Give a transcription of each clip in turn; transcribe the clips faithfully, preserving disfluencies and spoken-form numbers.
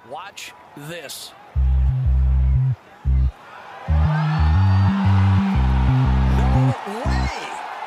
Watch this. No way!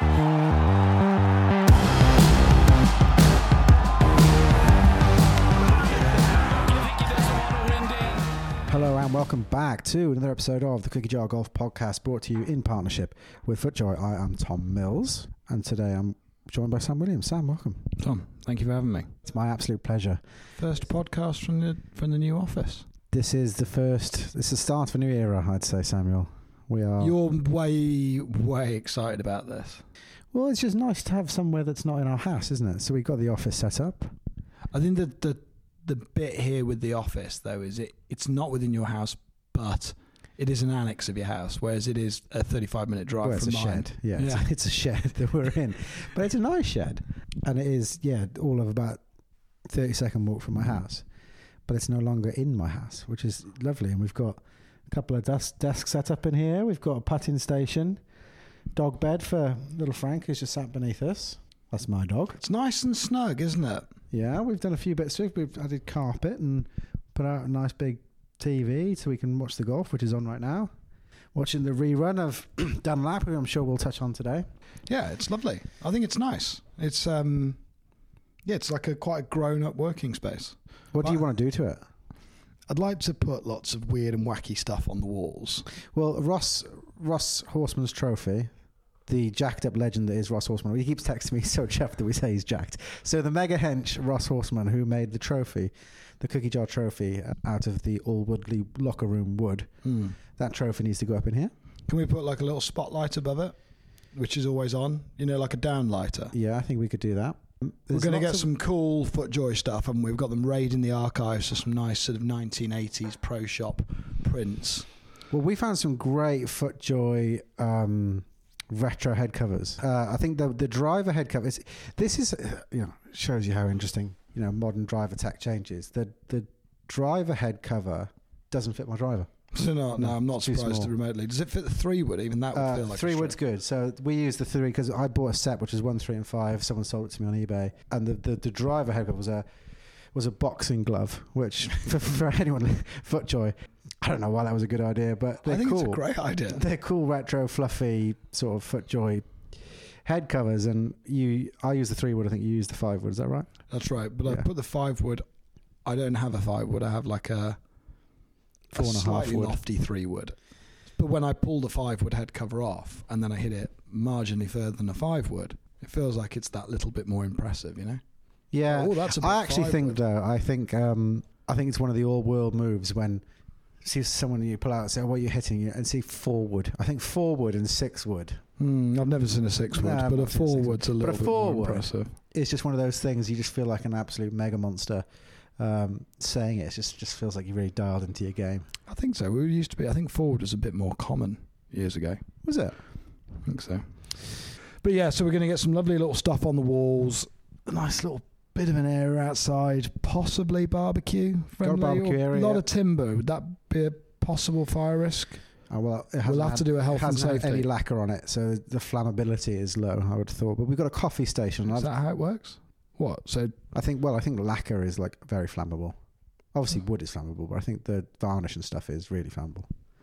Hello and welcome back to another episode of the Cookie Jar Golf Podcast, brought to you in partnership with FootJoy. I am Tom Mills, and today I'm joined by Sam Williams. Sam, welcome. Tom, thank you for having me. It's my absolute pleasure. First podcast from the from the new office. This is the first, this is the start of a new era, I'd say, Samuel. We are. You're way, way excited about this. Well, it's just nice to have somewhere that's not in our house, isn't it? So we've got the office set up. I think that the the bit here with the office, though, is it it's not within your house, but it is an annex of your house, whereas it is a thirty-five minute drive well, from it's a mine. shed. Yeah, yeah. It's, it's a shed that we're in. But it's a nice shed. And it is, yeah, all of about thirty second walk from my house. But it's no longer in my house, which is lovely. And we've got a couple of desk, desks set up in here. We've got a putting station, dog bed for little Frank, who's just sat beneath us. That's my dog. It's nice and snug, isn't it? Yeah, we've done a few bits. We've, we've added carpet and put out a nice big T V so we can watch the golf, which is on right now. Watching the rerun of Dunlap, who I'm sure we'll touch on today. Yeah, it's lovely. I think it's nice. It's um, yeah, it's like a quite a grown-up working space. What do you want to do to it? I'd like to put lots of weird and wacky stuff on the walls. Well, Ross Ross Horseman's trophy, the jacked up legend that is Ross Horseman. He keeps texting me so chuffed that we say he's jacked. So the mega hench Ross Horseman, who made the trophy, the cookie jar trophy, out of the all woodly locker room wood, Mm. that trophy needs to go up in here. Can we put like a little spotlight above it, which is always on? You know, like a downlighter. Yeah, I think we could do that. We're There's going to lots get of- some cool FootJoy stuff, and we've got them raiding the archives for some nice sort of nineteen eighties pro shop prints. Well, we found some great FootJoy um, retro head covers. Uh, I think the the driver head covers. This is, uh, you know, shows you how interesting, you know, modern driver tech changes. The the driver head cover doesn't fit my driver. So no, no, No, I'm not too surprised small. remotely. Does it fit the three wood? Even that would Uh, feel like three a wood's stretch. good. So we use the three because I bought a set which is one, three, and five. Someone sold it to me on eBay, and the the, the driver head cover was a was a boxing glove, which for, for anyone FootJoy, I don't know why that was a good idea, but they're I think cool. it's a great idea. They're cool, retro, fluffy sort of FootJoy head covers, and you. I use the three wood. I think you use the five wood. Is that right? That's right. But I Yeah. put the five wood. I don't have a five wood. I have like a, Four a and a half slightly wood. lofty three wood. But when I pull the five wood head cover off and then I hit it marginally further than a five wood, it feels like it's that little bit more impressive, you know? Yeah. Oh, that's a bit I actually five think wood. though. I think um, I think it's one of the all-world moves when see someone you pull out and say, oh, "What are you hitting?" and see four wood. I think four wood and six wood. Hmm, I've never seen a six wood, No, I've but a not seen a four six wood. wood's a But little a bit four more wood- impressive. It's just one of those things you just feel like an absolute mega monster. Um, saying it, it just just feels like you really dialed into your game. I think so. We used to be. I think four wood was a bit more common years ago. Was it? I think so. But yeah, so we're going to get some lovely little stuff on the walls. A nice little bit of an area outside, possibly barbecue friendly. barbecue or area, A lot yeah. of timber. Would that be a possible fire risk? Oh, well, it We'll hasn't have had- to do a health it and hasn't had safety. any lacquer on it, so the flammability is low. I would have thought, but we've got a coffee station. Is I've- that how it works? What? So I think. Well, I think lacquer is like very flammable. Obviously, wood is flammable, but I think the varnish and stuff is really flammable.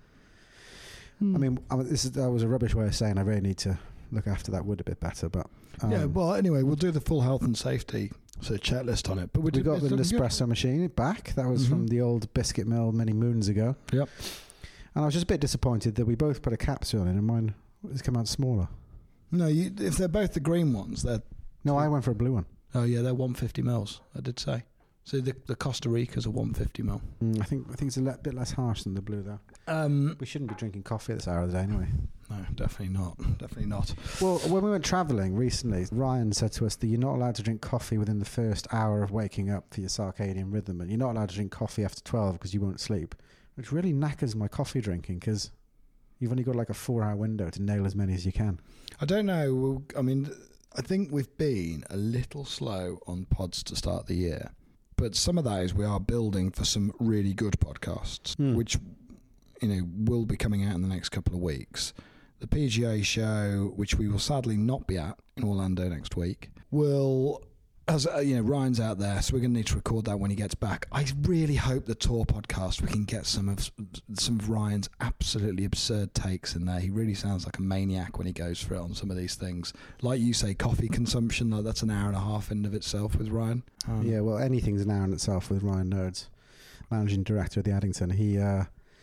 hmm. I mean, I mean, this is that was a rubbish way of saying I really need to look after that wood a bit better. But um, yeah. Well, anyway, we'll do the full health and safety sort of checklist on it. But we we did, got it's the looking good. Nespresso machine back. That was from Mhm. the old biscuit mill many moons ago. Yep. And I was just a bit disappointed that we both put a capsule in, and mine has come out smaller. No, you, if they're both the green ones, they're No, I went for a blue one. oh yeah, they're one fifty mils. I did say. So the the Costa Rica's a one fifty mil. Mm, I think I think it's a le- bit less harsh than the blue though. Um, We shouldn't be drinking coffee at this hour of the day anyway. no, definitely not. Definitely not. Well, when we went travelling recently, Ryan said to us that you're not allowed to drink coffee within the first hour of waking up for your circadian rhythm, and you're not allowed to drink coffee after twelve because you won't sleep, which really knackers my coffee drinking because you've only got like a four-hour window to nail as many as you can. I don't know. We'll, I mean, I think we've been a little slow on pods to start the year, but some of that is we are building for some really good podcasts, Hmm. which you know will be coming out in the next couple of weeks. The P G A show, which we will sadly not be at in Orlando next week, will as uh, you know, Ryan's out there, so we're going to need to record that when he gets back. I really hope the tour podcast we can get some of some of Ryan's absolutely absurd takes in there. He really sounds like a maniac when he goes for it on some of these things. Like you say, coffee consumption, like that's an hour and a half in of itself with Ryan. Um, yeah, well, anything's an hour in itself with Ryan Nerds, managing director of the Addington. He uh,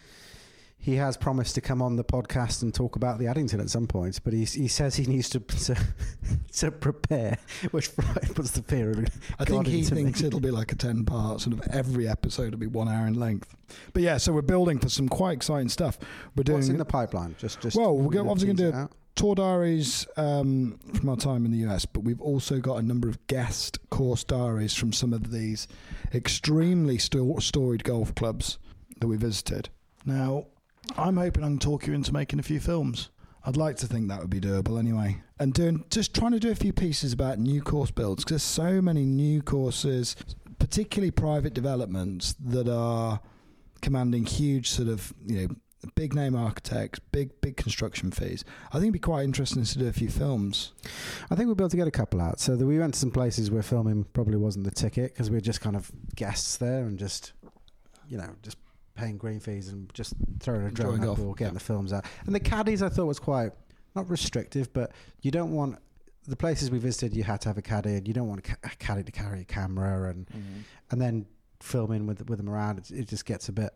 he has promised to come on the podcast and talk about the Addington at some point, but he he says he needs to to, to prepare, which puts the fear of I think he thinks me. It'll be like a ten part, sort of every episode will be one hour in length. But yeah, so we're building for some quite exciting stuff. We're doing What's in the pipeline? Just just well, we're go, obviously going to do tour diaries um, from our time in the U S, but we've also got a number of guest course diaries from some of these extremely sto- storied golf clubs that we visited. Now, I'm hoping I can talk you into making a few films. I'd like to think that would be doable anyway. And doing just trying to do a few pieces about new course builds, because there's so many new courses, particularly private developments, that are commanding huge sort of, you know, big name architects, big, big construction fees. I think it'd be quite interesting to do a few films. I think we'll be able to get a couple out. So that we went to some places where filming probably wasn't the ticket, because we were just kind of guests there and just, you know, just paying green fees and just throwing a drone up or getting yeah. the films out. And the caddies I thought was quite, not restrictive, but you don't want, the places we visited you had to have a caddy, and you don't want a caddy to carry a camera and mm-hmm. and then filming with with them around. It, it just gets a bit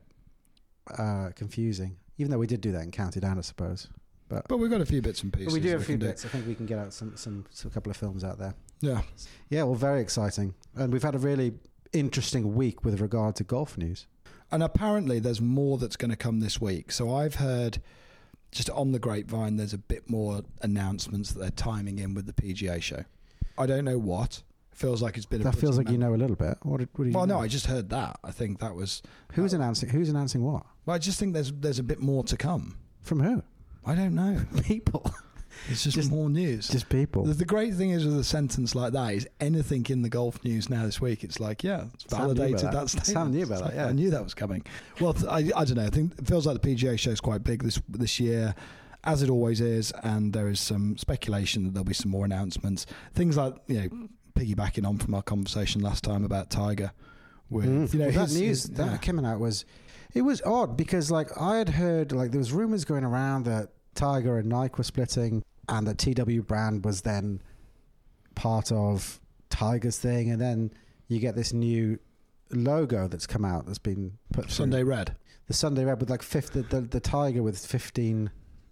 uh, confusing, even though we did do that in County Down, I suppose. But but we've got a few bits and pieces. We do have a few bits. Do. I think we can get out some, some, some couple of films out there. Yeah. Yeah, well, very exciting. And we've had a really interesting week with regard to golf news. And apparently there's more that's going to come this week. So I've heard, just on the grapevine, there's a bit more announcements that they're timing in with the P G A show. I don't know what. Feels like it's been. That a feels like you know a little bit. What did, what do you well, know? no, I just heard that. I think that was... Who's uh, announcing Who's announcing what? Well, I just think there's there's a bit more to come. From who? I don't know. People. It's just, just more news. Just people. The, the great thing is with a sentence like that is anything in the golf news now this week, it's like, yeah, it's validated that, that statement. Sam knew about that, yeah. I knew that was coming. Well, th- I, I don't know. I think it feels like the P G A show is quite big this this year, as it always is, and there is some speculation that there'll be some more announcements. Things like, you know, piggybacking on from our conversation last time about Tiger. With, mm. you know, well, his, that news his, that yeah. coming out was, it was odd because like I had heard, like there was rumours going around that Tiger and Nike were splitting, and the T W brand was then part of Tiger's thing, and then you get this new logo that's come out that's been put Sunday through. Red. The Sunday Red with like fifth, the, the, the Tiger with fifteen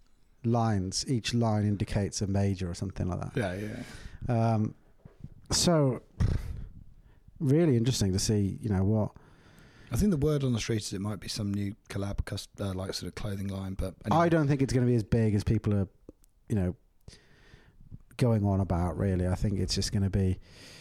lines. Each line indicates a major or something like that. Yeah, yeah. Um, so really interesting to see, you know, what. I think the word on the street is it might be some new collab, cust- uh, like sort of clothing line, but anyway. I don't think it's going to be as big as people are, you know, going on about. Really, I think it's just going to be,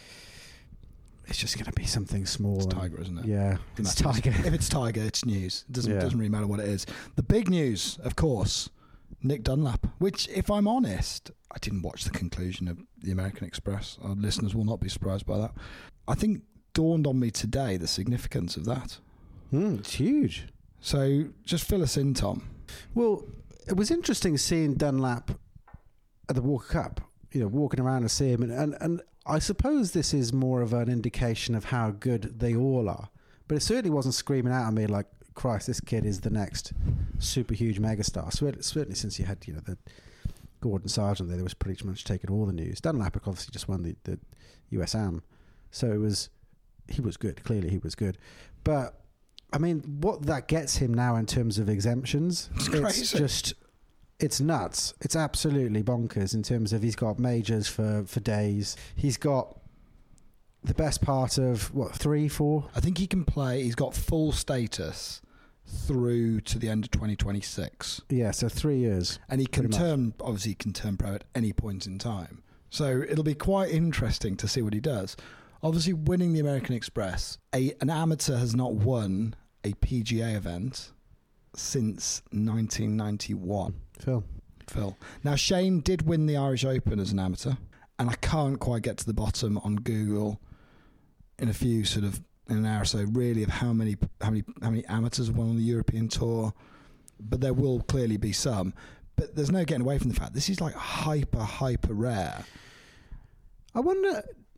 it's just going to be something small. It's and, Tiger, isn't it? Yeah, it's Tiger. If it's Tiger, it's news. It doesn't yeah. doesn't really matter what it is. The big news, of course, Nick Dunlap. Which, if I'm honest, I didn't watch the conclusion of the American Express. Our listeners will not be surprised by that. I think dawned on me today the significance of that. Mm, it's huge. So just fill us in, Tom. Well, it was interesting seeing Dunlap at the Walker Cup, you know, walking around and see him. And, and, and I suppose this is more of an indication of how good they all are. But it certainly wasn't screaming out at me like, Christ, this kid is the next super huge megastar. Certainly since you had, you know, the Gordon Sargent there, there was pretty much taking all the news. Dunlap obviously just won the, the U S A M. So it was, he was good. Clearly he was good. But I mean, what that gets him now in terms of exemptions, it's, it's crazy. just, it's nuts. It's absolutely bonkers in terms of he's got majors for, for days. He's got the best part of, what, three, four? I think he can play. He's got full status through to the end of twenty twenty-six. Yeah, so three years. And he can turn, obviously he can turn pro at any point in time. So it'll be quite interesting to see what he does. Obviously winning the American Express, a, an amateur has not won a P G A event since nineteen ninety-one. Phil. Phil. Now, Shane did win the Irish Open as an amateur, and I can't quite get to the bottom on Google in a few sort of, in an hour or so, really, of how many how many, how many amateurs have won on the European Tour, but there will clearly be some. But there's no getting away from the fact this is like hyper, hyper rare. I wonder,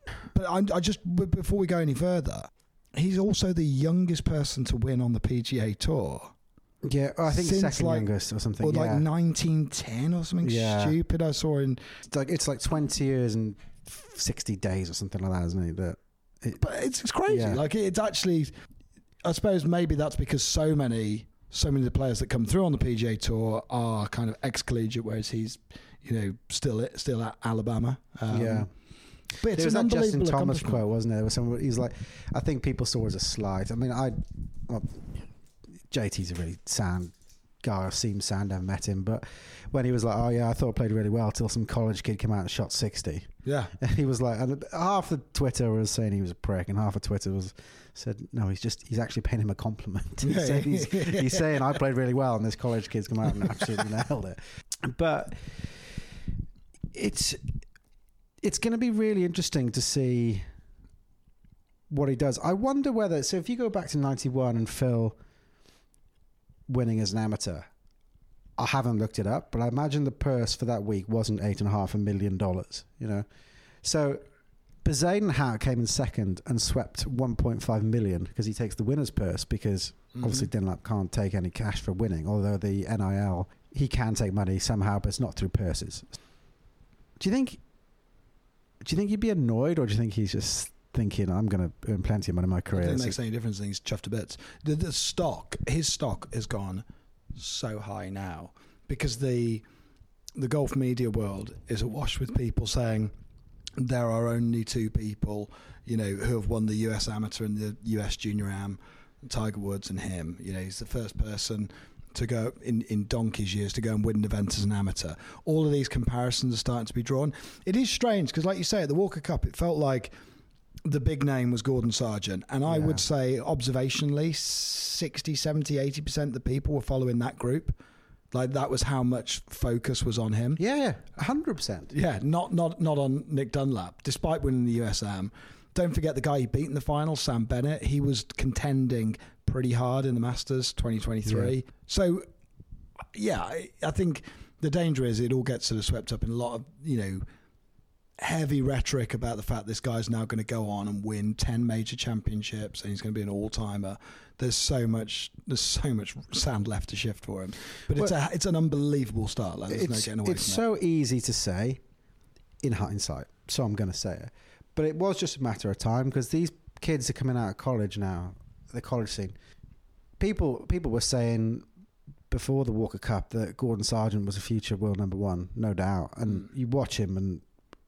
But I, I just b- before we go any further, he's also the youngest person to win on the P G A Tour. Yeah, I think Since second like, youngest or something. Or yeah. like nineteen ten or something Yeah. stupid. I saw in. It's like it's like twenty years and sixty days or something like that, isn't it? That it, But it's it's crazy. Yeah. Like it's actually, I suppose maybe that's because so many so many of the players that come through on the P G A Tour are kind of ex-collegiate, whereas he's, you know, still still at Alabama. Um, yeah. But it's There was an that Justin unbelievable Thomas accomplishment. quote, wasn't there? There was some, he's like, I think people saw it as a slight. I mean, I, well, J T's a really sound guy. I've seen sound, I've met him, but when he was like, oh yeah, I thought I played really well till some college kid came out and shot sixty. Yeah. And he was like, and half of Twitter was saying he was a prick, and half of Twitter was said, no, he's just, he's actually paying him a compliment. He Yeah, said yeah, he's, yeah. he's saying I played really well, and this college kid's come out and absolutely nailed it. But it's it's going to be really interesting to see what he does. I wonder whether, so if you go back to ninety-one and Phil winning as an amateur, I haven't looked it up, but I imagine the purse for that week wasn't eight and a half a million dollars, you know? So Bezaid Howe came in second and swept one point five million because he takes the winner's purse because Mhm. obviously Dunlap can't take any cash for winning, although the N I L, he can take money somehow, but it's not through purses. Do you think, do you think he'd be annoyed, or do you think he's just thinking, I'm going to earn plenty of money in my I career? don't think it So- makes any difference. I think he's chuffed to bits. The, the stock, his stock has gone so high now because the the golf media world is awash with people saying there are only two people, you know, who have won the U S Amateur and the U S Junior Am, Tiger Woods and him. You know, he's the first person to go in, in donkey's years to go and win an event as an amateur. All of these comparisons are starting to be drawn. It is strange because, like you say, at the Walker Cup, it felt like the big name was Gordon Sargent, and I Yeah. would say observationally sixty, seventy, eighty percent of the people were following that group. Like that was how much focus was on him. Yeah, yeah, one hundred percent. Yeah, not not not on Nick Dunlap, despite winning the U S Am. Don't forget the guy he beat in the final, Sam Bennett. He was contending pretty hard in the Masters twenty twenty-three. Yeah. So, yeah, I, I think the danger is it all gets sort of swept up in a lot of, you know, heavy rhetoric about the fact this guy's now going to go on and win ten major championships and he's going to be an all-timer. There's so much, there's so much sand left to shift for him. But it's Well, a, it's an unbelievable start. Like, there's no It's, getting away it's from so easy to say in hindsight, so I'm going to say it. But it was just a matter of time because these kids are coming out of college now, the college scene. People people were saying before the Walker Cup that Gordon Sargent was a future world number one, no doubt. And you watch him and,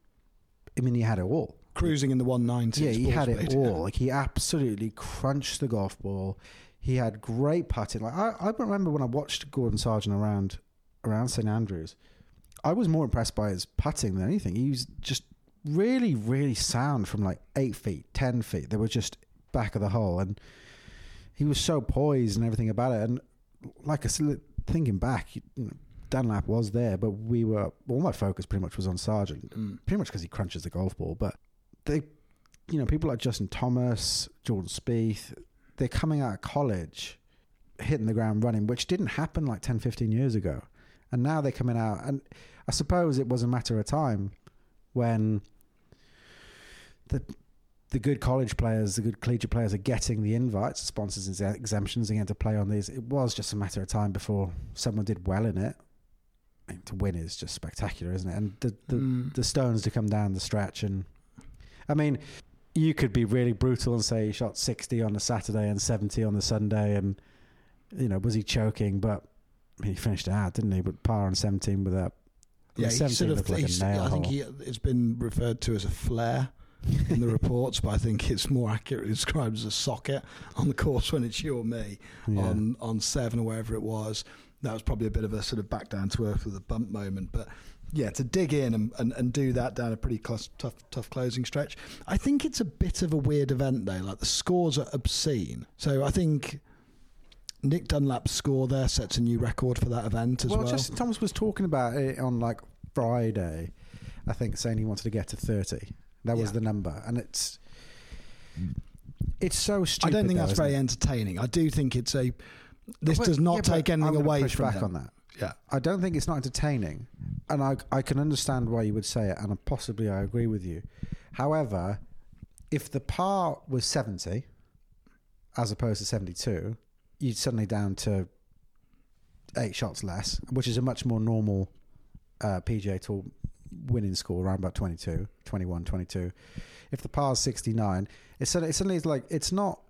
I mean, he had it all. Cruising in the one ninety. Yeah, he sports had it speed. all. Like he absolutely crunched the golf ball. He had great putting. Like I, I remember when I watched Gordon Sargent around around Saint Andrews, I was more impressed by his putting than anything. He was just really, really sound from like eight feet, ten feet. They were just back of the hole, and he was so poised and everything about it. And like I said, thinking back, you know, Dunlap was there, but we were all my focus pretty much was on Sargent, Mm. pretty much because he crunches the golf ball. But they, you know, people like Justin Thomas, Jordan Spieth, they're coming out of college, hitting the ground running, which didn't happen like ten, fifteen years ago. And now they're coming out, and I suppose it was a matter of time when the the good college players, the good collegiate players are getting the invites, sponsors and exemptions again to play on these. It was just a matter of time before someone did well in it. I mean, to win is just spectacular, isn't it? And the the, Mm. the stones to come down the stretch. And I mean, you could be really brutal and say he shot sixty on the Saturday and seventy on the Sunday, and you know, was he choking? But I mean, he finished it out, didn't he? But par on seventeen with that. I mean, Yeah, he seventeen sort of. looked like a he's- nail I think hole. he, it's been referred to as a flare in the reports, but I think it's more accurately described as a socket on the course when it's you or me Yeah. on on seven or wherever it was. That was probably a bit of a sort of back down to earth with a bump moment, but yeah, to dig in and, and, and do that down a pretty close, tough tough closing stretch. I think it's a bit of a weird event though. Like the scores are obscene, so I think Nick Dunlap's score there sets a new record for that event as well. Well, Justin Thomas was talking about it on like Friday, I think, saying he wanted to get to thirty. That was Yeah. the number, and it's it's so stupid. I don't think though, that's isn't very it? entertaining. I do think it's a. This But- does not yeah, but take I'm anything gonna away push from back them. on that. Yeah, I don't think it's not entertaining, and I I can understand why you would say it, and possibly I agree with you. However, if the par was seventy, as opposed to seventy-two, you're suddenly down to eight shots less, which is a much more normal uh, P G A Tour winning score, around about twenty-two, twenty-one, twenty-two. If the par is sixty-nine, it's suddenly, it's suddenly like, it's not,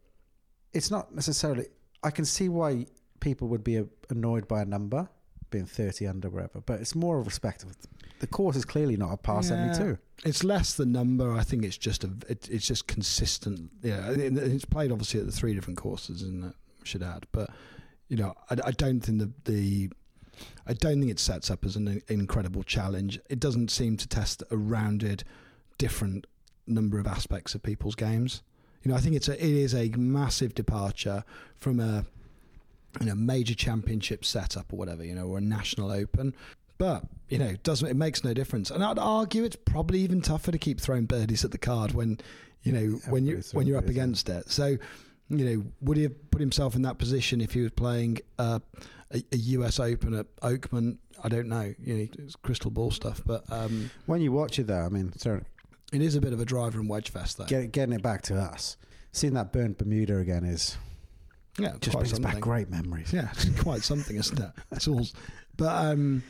it's not necessarily, I can see why people would be annoyed by a number, being thirty under, wherever, but it's more of respect of the course is clearly not a par Yeah. seventy-two. It's less the number. I think it's just a. It, it's just consistent. Yeah, it, it's played obviously at the three different courses, isn't it? Should add, but you know, I, I don't think the the. I don't think it sets up as an incredible challenge. It doesn't seem to test a rounded, different number of aspects of people's games. You know, I think it's a. It is a massive departure from a, you know, major championship setup or whatever. You know, or a national open. But, you know, it doesn't it makes no difference. And I'd argue it's probably even tougher to keep throwing birdies at the card when, you know, Yeah, when you birdies when you're up birdies, against it. So, you know, would he have put himself in that position if he was playing uh, a, a U S Open at Oakman? I don't know. You know, it's crystal ball stuff. But um, When you watch it, though, I mean, sorry, it is a bit of a driver and wedge fest, though. get, getting it back to us, seeing that burnt Bermuda again is yeah, just quite brings something. back great memories. Yeah, it's quite something, isn't it? It's all. But um,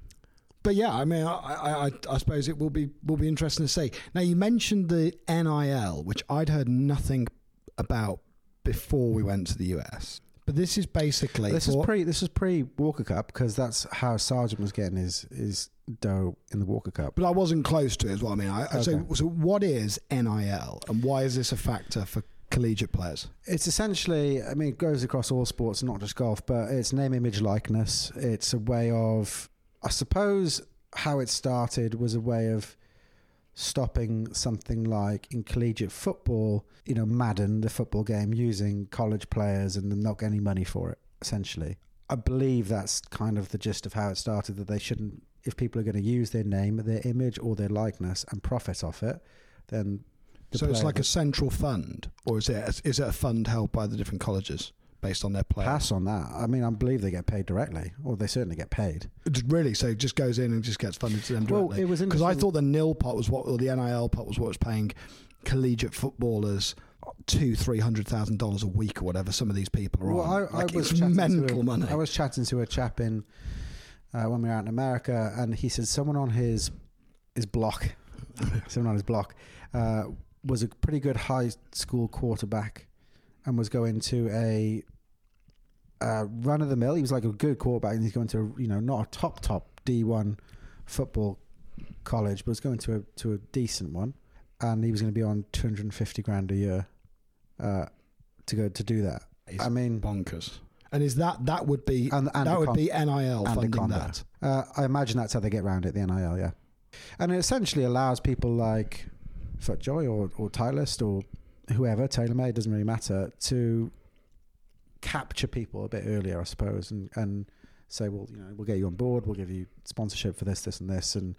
but yeah, I mean, I, I I suppose it will be will be interesting to see. Now, you mentioned the N I L, which I'd heard nothing about before we went to the U S. But this is basically This is for- pre. This is pre Walker Cup because that's how Sargent was getting his his dough in the Walker Cup. But I wasn't close to it, is what I mean. I, So Okay. so what is N I L and why is this a factor for collegiate players? It's essentially, I mean, it goes across all sports, not just golf, but it's name, image, likeness. It's a way of, I suppose, how it started was a way of stopping something like in collegiate football, you know, Madden, the football game, using college players and them not getting any money for it, essentially. I believe that's kind of the gist of how it started, that they shouldn't, if people are going to use their name, their image or their likeness and profit off it, then... the So it's player like a central fund, or is it is it a fund held by the different colleges based on their players? pass on that. I mean, I believe they get paid directly, or they certainly get paid. It really? So it just goes in and just gets funded to them Well, directly? it was Because I interesting- thought the nil pot was what, or the N I L pot was what was paying collegiate footballers two, three hundred thousand dollars a week or whatever. Some of these people are Well, on. I, Like, I was it's chatting mental to a, money. I was chatting to a chap in uh, when we were out in America, and he said someone on his his block, someone on his block, uh, was a pretty good high school quarterback, and was going to a uh, run of the mill. He was like a good quarterback, and he's going to, you know, not a top top D one football college, but was going to a to a decent one, and he was going to be on two hundred and fifty grand a year uh, to go to do that. It's I mean, bonkers. And is that that would be And- and that the would con- be N I L and the funding condo. that? Uh, I imagine that's how they get around it, the N I L, yeah. And it essentially allows people like FootJoy or, or Titleist or whoever, TaylorMade, doesn't really matter, to capture people a bit earlier, I suppose, and, and say, well, you know, we'll get you on board, we'll give you sponsorship for this, this, and this, and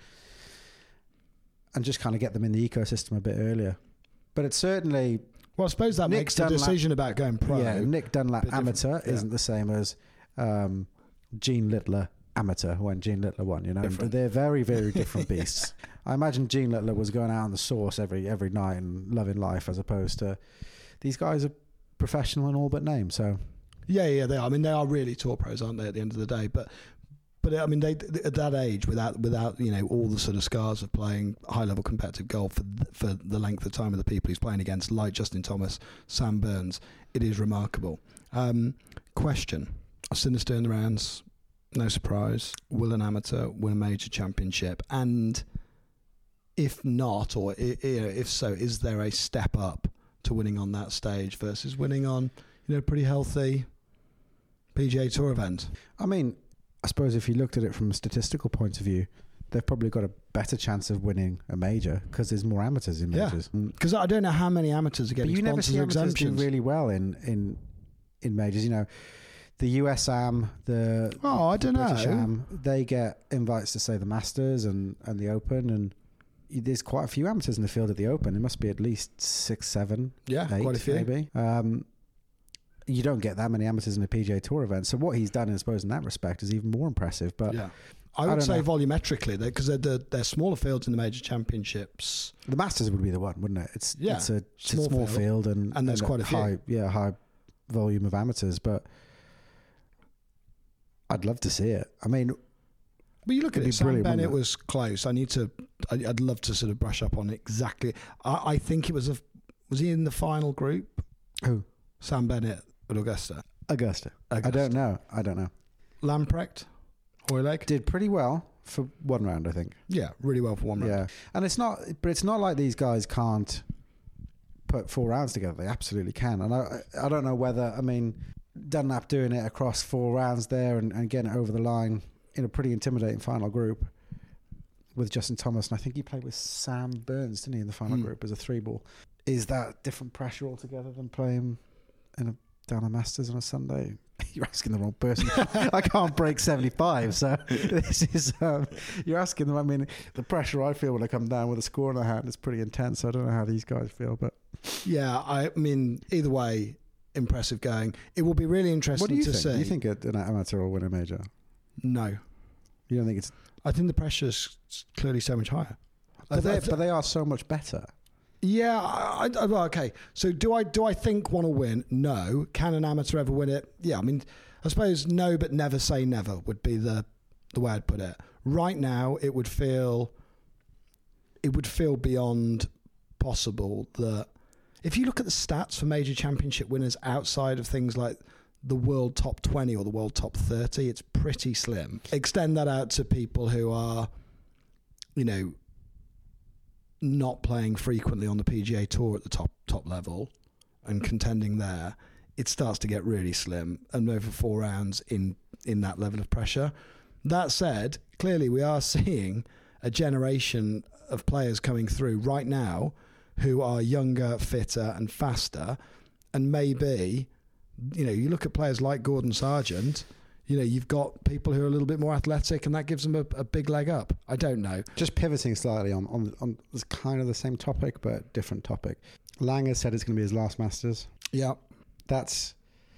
and just kind of get them in the ecosystem a bit earlier. But it's certainly... Well, I suppose that Nick makes the Dunlap- decision about going pro. Yeah, Nick Dunlap bit different, amateur yeah. isn't the same as um, Gene Littler amateur when Gene Littler won. You know, Different. they're very, very different beasts. I imagine Gene Littler was going out on the source every every night and loving life, as opposed to these guys are professional in all but name. So Yeah, yeah, they are. I mean, they are really tour pros, aren't they? At the end of the day, but but I mean, they at that age, without without you know all the sort of scars of playing high level competitive golf for th- for the length of time of the people he's playing against, like Justin Thomas, Sam Burns, it is remarkable. Um, question: Sinister in the rounds, no surprise. Will an amateur win a major championship? And if not, or i- i- if so, is there a step up to winning on that stage versus winning on, you know, pretty healthy P G A Tour event? I mean, I suppose if you looked at it from a statistical point of view, they've probably got a better chance of winning a major because there's more amateurs in Yeah. majors. Mm. Because I don't know how many amateurs are But getting you never sponsors see or amateurs do exemptions. really well in, in in majors. You know, the U S A M, the Oh, I don't British know. A M, they get invites to say the Masters and, and the Open, and there's quite a few amateurs in the field at the Open. There must be at least six, seven, Yeah, eight, quite a few. maybe. Um, you don't get that many amateurs in a P G A Tour event. So what he's done, I suppose, in that respect, is even more impressive. But Yeah. I I would don't say know. volumetrically, because they're, they're, they're smaller fields in the major championships. The Masters would be the one, wouldn't it? It's Yeah, it's a, it's small a small field. field, and And there's quite a few. high, yeah, high volume of amateurs. But I'd love to see it. I mean, But you look at It'd it, be Sam brilliant, Bennett wouldn't it? was close. I need to, I, I'd love to sort of brush up on exactly. I, I think it was a, was he in the final group? who? Sam Bennett at Augusta. Augusta. I Augusta. don't know. I don't know. Lamprecht, Hoylake. Did pretty well for one round, I think. Yeah, really well for one round. Yeah, and it's not, but it's not like these guys can't put four rounds together. They absolutely can, and I, I don't know whether. I mean, Dunlap doing it across four rounds there and, and getting it over the line in a pretty intimidating final group with Justin Thomas, and I think he played with Sam Burns, didn't he, in the final Mm. group as a three ball. Is that different pressure altogether than playing in a down a Masters on a Sunday? You're asking the wrong person. I can't break seventy-five, so this is um, you're asking them. I mean, the pressure I feel when I come down with a score in the hand is pretty intense. So I don't know how these guys feel, but Yeah, I mean, either way, impressive going. It will be really interesting what do you to think? see. Do you think an amateur will win a major? No. You don't think it's? I think the pressure's clearly so much higher. I But th- I they, th- but they are so much better. Yeah, I, I, well, okay. So do I do I think one will win? No. Can an amateur ever win it? Yeah, I mean, I suppose no, but never say never would be the the way I'd put it. Right now, it would feel it would feel beyond possible that if you look at the stats for major championship winners outside of things like the world top twenty or the world top thirty, it's pretty slim. Extend that out to people who are, you know, not playing frequently on the P G A Tour at the top top level and contending there, it starts to get really slim and over four rounds in in that level of pressure. That said, clearly we are seeing a generation of players coming through right now who are younger, fitter and faster, and maybe, you know, you look at players like Gordon Sargent, you know, you've got people who are a little bit more athletic and that gives them a, a big leg up. I don't know. Just pivoting slightly on, on, on it's kind of the same topic, but different topic. Langer said it's going to be his last Masters. Yeah. That's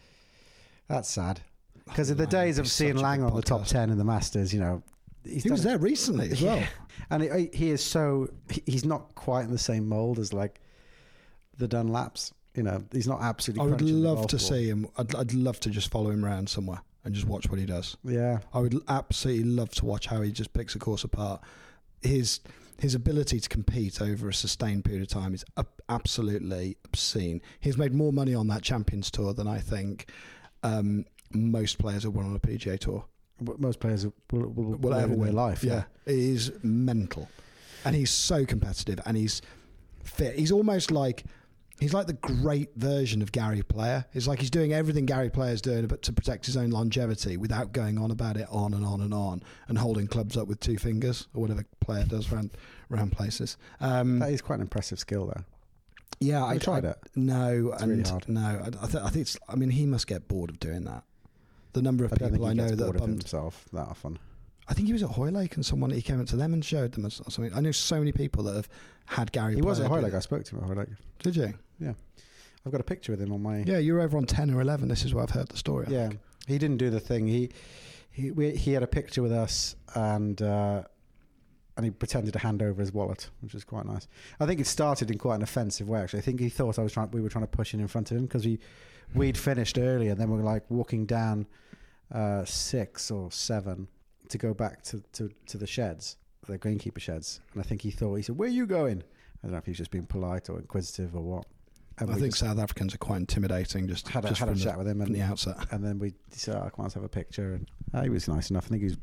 that's sad. Because in the Langer days of is seeing such a Langer good on the top podcast. ten in the Masters, you know, he's He done was it- there recently as well. Yeah. And he, he is so, he- he's not quite in the same mould as like the Dunlaps. You know, he's not absolutely I would crunching the love golf to ball. see him. I'd, I'd love to just follow him around somewhere and just watch what he does. Yeah. I would absolutely love to watch how he just picks a course apart. His his ability to compete over a sustained period of time is ab- absolutely obscene. He's made more money on that Champions Tour than I think um, most players have won on a P G A Tour. What most players will, will, Will ever ever in their win. life. Yeah, it is mental, and he's so competitive, and he's fit. He's almost like he's like the great version of Gary Player. It's like he's doing everything Gary Player's doing, but to protect his own longevity without going on about it on and on and on and holding clubs up with two fingers or whatever Player does around around places. Um, That is quite an impressive skill, though. yeah, I tried I, it. No, It's and really hard. no, I, I, th- I think it's. I mean, he must get bored of doing that. The number of I don't think people he I know gets that are bored of bummed. himself that often. I think he was at Hoylake and someone he came up to them and showed them or something. I know so many people that have had Gary. He was at Player do Hoylake. that. I spoke to him at Hoylake. Did you? I've got a picture with him on my... Yeah, you were over on ten or eleven. This is where I've heard the story. I Yeah, think. he didn't do the thing. He he we, he had a picture with us, and uh, and he pretended to hand over his wallet, which was quite nice. I think it started in quite an offensive way. Actually, I think he thought I was trying. We were trying to push in in front of him because we we'd finished earlier, and then we were like walking down uh, six or seven to go back to, to, to the sheds, the greenkeeper sheds. And I think he thought he said, "Where are you going?" I don't know if he was just being polite or inquisitive or what. And I we think just South Africans are quite intimidating. Just had a, just had a from, chat the, with him from and the outset. and then we said, oh, "I can't have a picture," and uh, he was nice enough. I think he was,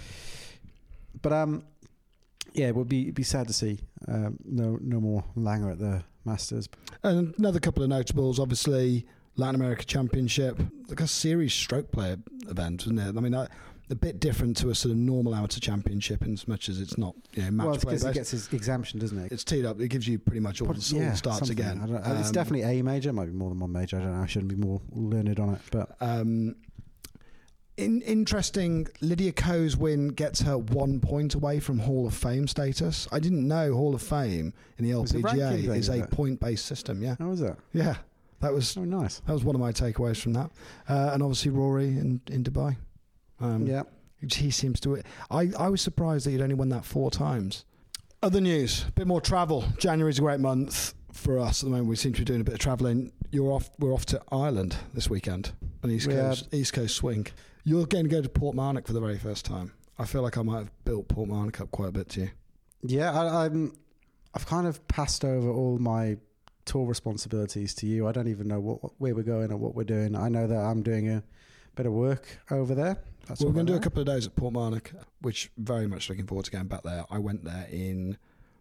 but um, yeah, it would be it'd be sad to see um, no no more Langer at the Masters. And another couple of notables, obviously, Latin America Championship, like a series stroke player event, isn't it? I mean, I, a bit different to a sort of normal amateur championship in as much as it's not, you know, match Well, it's play because he based. gets his exemption, doesn't it? It's teed up. It gives you pretty much all, Put- the, all the starts something. again. I don't, it's Um, definitely a major. It might be more than one major. I don't know. I shouldn't be more learned on it, but Um, in, interesting, Lydia Ko's win gets her one point away from Hall of Fame status. I didn't know Hall of Fame in the It's a L P G A ranking thing, is is a it? point-based system. Yeah, how was that? yeah, that was Oh, nice. that was one of my takeaways from that. Uh, and obviously Rory in in Dubai. Um, Yeah, He seems to. I, I was surprised that he'd only won that four times. Other news, a bit more travel. January's a great month for us at the moment. We seem to be doing a bit of travelling. You're off. We're off to Ireland this weekend, an East We Coast East Coast swing. You're going to go to Portmarnock for the very first time. I feel like I might have built Portmarnock up quite a bit to you. Yeah, I, I'm. I've kind of passed over all my tour responsibilities to you. I don't even know what where we're going or what we're doing. I know that I'm doing a bit of work over there. That's well, we're going to do know. a couple of days at Portmarnock, which very much looking forward to going back there. I went there in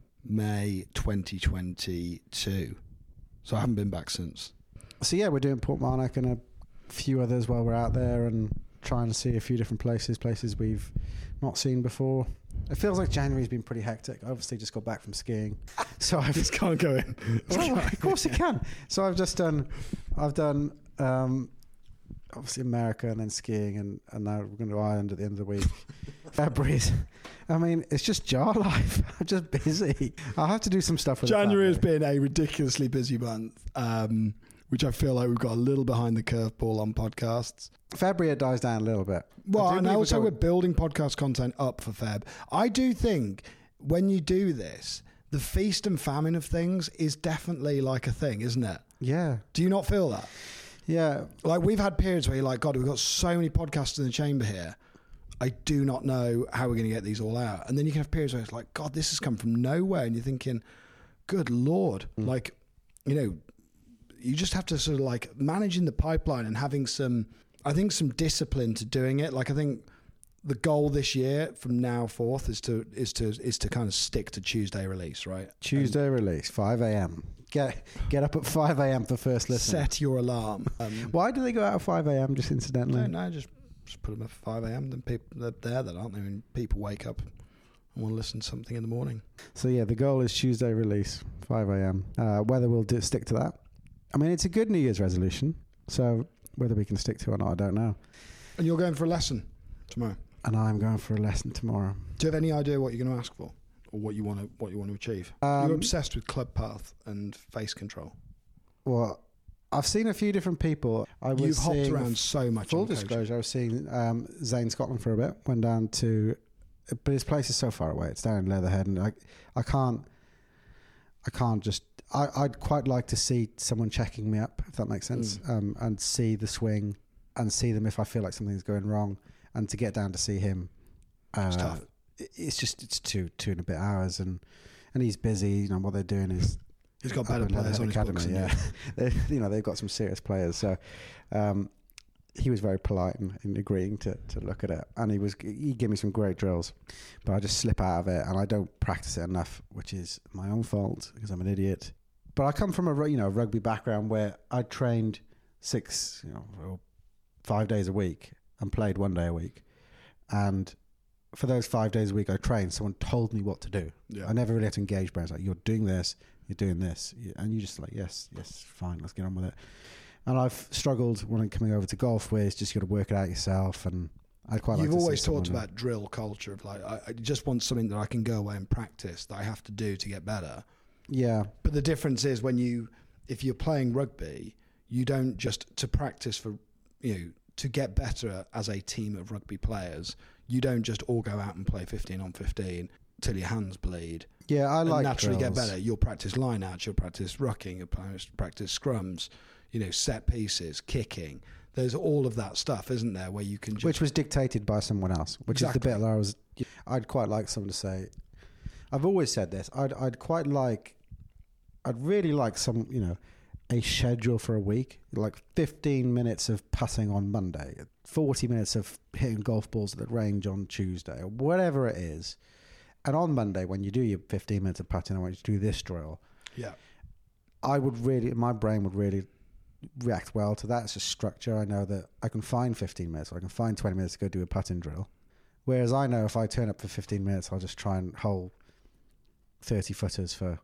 May twenty twenty-two, so I haven't been back since. So yeah, we're doing Portmarnock and a few others while we're out there and trying to see a few different places, places we've not seen before. It feels like January's been pretty hectic. I obviously just got back from skiing, so I just can't go in. Well, of course you can. So I've just done, I've done um, obviously America and then skiing, and, and now we're going to Ireland at the end of the week. February's, I mean, it's just jar life. I'm just busy. I'll have to do some stuff with January has family. been a ridiculously busy month, um, which I feel like we've got a little behind the curveball on podcasts. February it dies down a little bit. Well, I do and believe also we're we're going- building podcast content up for Feb. I do think when you do this, the feast and famine of things is definitely like a thing, isn't it? Yeah, Do you not feel that? yeah. Like, we've had periods where you're like, God, we've got so many podcasts in the chamber here. I do not know how we're going to get these all out. And then you can have periods where it's like, God, this has come from nowhere. And you're thinking, good Lord. Mm. Like, you know, you just have to sort of like managing the pipeline and having some, I think, some discipline to doing it. Like, I think the goal this year from now forth is to, is to, is to kind of stick to Tuesday release, right? Tuesday release, five a.m. Get get up at five a.m. for first And listen. set your alarm. Um, Why do they go out at five a.m. just incidentally? No, no, just, just put them at five a.m. Then people, they're there, then aren't they? When people wake up and want to listen to something in the morning. So yeah, the goal is Tuesday release, five a.m. Uh, whether we'll do, stick to that. I mean, it's a good New Year's resolution. So whether we can stick to it or not, I don't know. And you're going for a lesson tomorrow. And I'm going for a lesson tomorrow. Do you have any idea what you're going to ask for, or what you want to what you want to achieve? Um, you're obsessed with club path and face control. Well, I've seen a few different people. I was You've hopped seeing- around so much. Full on coaching. disclosure, I was seeing um, Zane Scotland for a bit. Went down to, but his place is so far away. It's down in Leatherhead, and I, I can't, I can't just. I, I'd quite like to see someone checking me up, if that makes sense, Mm. um, and see the swing, and see them if I feel like something's going wrong, and to get down to see him. Uh, It's tough. it- It's just it's two two and a bit hours, and and he's busy. You know what they're doing is. He's got up better in players on Leatherhead his books than yeah. They, you know, they've got some serious players. So um, he was very polite in, in agreeing to, to look at it. And he was he gave me some great drills. But I just slip out of it and I don't practice it enough, which is my own fault because I'm an idiot. But I come from a you know rugby background where I trained six, you know, five days a week and played one day a week. And for those five days a week I trained, someone told me what to do. Yeah. I never really had to engage brains. Like, you're doing this, you're doing this. And you just like, yes, yes, fine, let's get on with it. And I've struggled when I'm coming over to golf where it's just you got to work it out yourself. And I quite like You've to see always talked someone- about drill culture of like, I, I just want something that I can go away and practice that I have to do to get better. Yeah. But the difference is when you, if you're playing rugby, you don't just to practice for, you know, to get better as a team of rugby players, you don't just all go out and play fifteen on fifteen till your hands bleed. Yeah, I and like naturally drills. get better. You'll practice line outs, you'll practice rucking, you'll practice- practice scrums, you know, set pieces, kicking. There's all of that stuff, isn't there, where you can just... Which was dictated by someone else, which Exactly. is the bit that I was... I'd quite like someone to say... I've always said this. I'd, I'd quite like... I'd really like some, you know, a schedule for a week, like fifteen minutes of putting on Monday, forty minutes of hitting golf balls at the range on Tuesday, or whatever it is. And on Monday, when you do your fifteen minutes of putting, I want you to do this drill. Yeah. I would really, my brain would really react well to that. It's a structure. I know that I can find fifteen minutes, or I can find twenty minutes to go do a putting drill. Whereas I know if I turn up for fifteen minutes, I'll just try and hole thirty footers for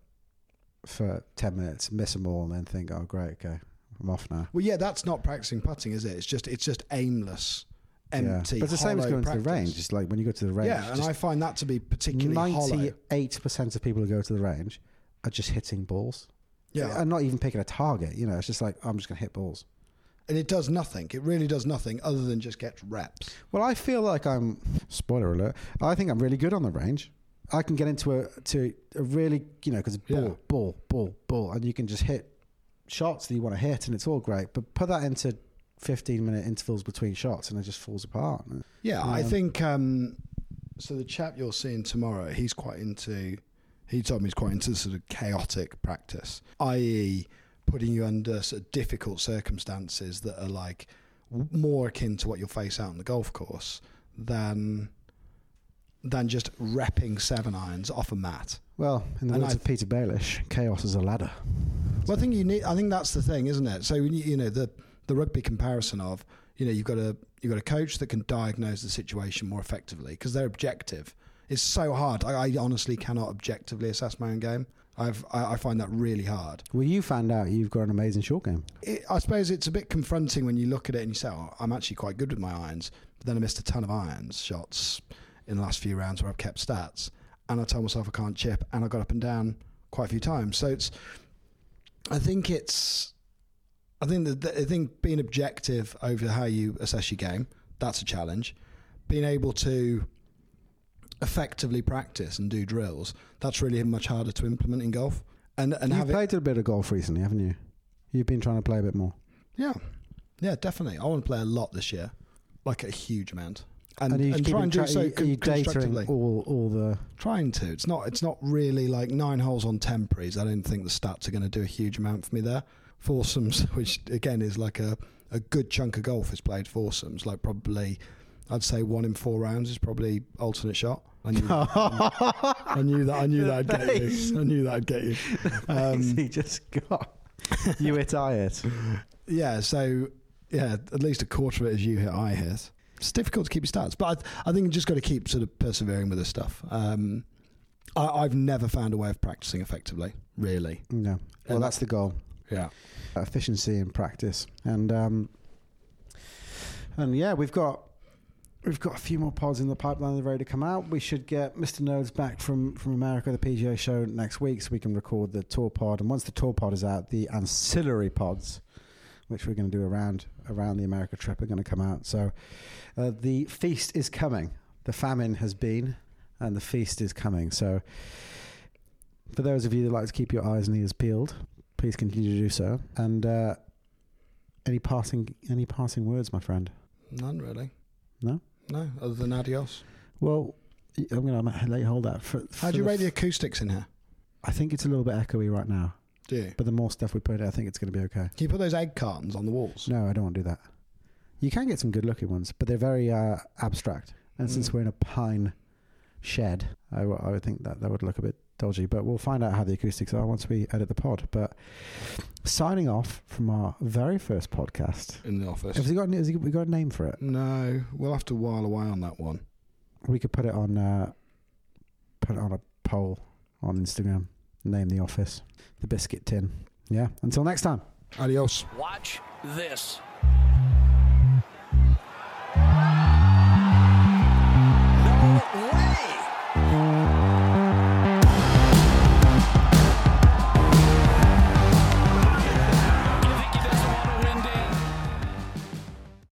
for ten minutes, miss them all, and then think, oh, great, okay, I'm off now. Well, yeah, that's not practicing putting, is it? It's just it's just aimless, empty, Yeah. But it's the same as hollow going practice. to the range. It's like when you go to the range. Yeah, and I find that to be particularly hollow. ninety-eight percent of people who go to the range are just hitting balls. Yeah. And not even picking a target. You know, it's just like, I'm just going to hit balls. and it does nothing. It really does nothing other than just get reps. Well, I feel like I'm, spoiler alert, I think I'm really good on the range. I can get into a to a really, you know, because ball, Yeah. ball, ball, ball, and you can just hit shots that you want to hit, and it's all great. But put that into fifteen minute intervals between shots, and it just falls apart. Yeah, I Um, think, um, so the chap you're seeing tomorrow, he's quite into, he told me he's quite into sort of chaotic practice, that is putting you under sort of difficult circumstances that are like w- more akin to what you'll face out on the golf course than than just repping seven irons off a mat. Well, in the And words I- of Peter Baelish, chaos is a ladder. Well, I think you need. I think that's the thing, isn't it? So when you, you know the the rugby comparison of, you know, you've got a you've got a coach that can diagnose the situation more effectively because they're objective. It's so hard. I, I honestly cannot objectively assess my own game. I've I, I find that really hard. Well, you found out you've got an amazing short game. It, I suppose it's a bit confronting when you look at it and you say, oh, I'm actually quite good with my irons, but then I missed a ton of irons shots in the last few rounds where I've kept stats, and I told myself I can't chip, and I got up and down quite a few times. So it's, I think it's, I think that I think being objective over how you assess your game, that's a challenge. Being able to effectively practice and do drills, that's really much harder to implement in golf. And and You've have it, played a bit of golf recently, haven't you? You've been trying to play a bit more. yeah, yeah, definitely. I want to play a lot this year, like a huge amount. And, And, are you and keeping try and do tra- so are you, are you con- constructively. datering all, all the... Trying to. It's not. It's not really like nine holes on temporaries. I don't think the stats are going to do a huge amount for me there. Foursomes, which again is like a, a good chunk of golf is played foursomes. Like probably, I'd say one in four rounds is probably alternate shot. I knew that. I knew that. I knew that'd get you. I knew that'd get you. Um, he just got... You hit, I hit. yeah. So yeah, at least a quarter of it is you hit, I hit. It's difficult to keep your stats, but I, I think you just got to keep sort of persevering with this stuff. Um, I, I've never found a way of practicing effectively, really. No. Well, And- that's the goal. Yeah. Efficiency in practice. And um, and yeah, we've got we've got a few more pods in the pipeline that are ready to come out. We should get Mister Nodes back from, from America, the P G A show next week, so we can record the tour pod. And once the tour pod is out, the ancillary pods, which we're going to do around around the America trip, are going to come out. So uh, the feast is coming. The famine has been, and the feast is coming. So for those of you that like to keep your eyes and ears peeled, please continue to do so. And uh, any passing any passing words, my friend? None really. No? No, other than adios. Well, I'm going to let you hold that. For, How for do you the rate the f- acoustics in here? I think it's a little bit echoey right now. Do you? But the more stuff we put in, I think it's going to be okay. Can you put those egg cartons on the walls? No, I don't want to do that. You can get some good looking ones, but they're very uh, abstract. And since Mm. we're in a pine shed, I, w- I would think that that would look a bit dodgy. But we'll find out how the acoustics are once we edit the pod. But signing off from our very first podcast. In the office? Have we got, has he, we got a name for it? No, we'll have to while away on that one. We could put it on uh, put it on a poll on Instagram. Name the office. The Biscuit Tin. Yeah. Until next time. Adios. Watch this.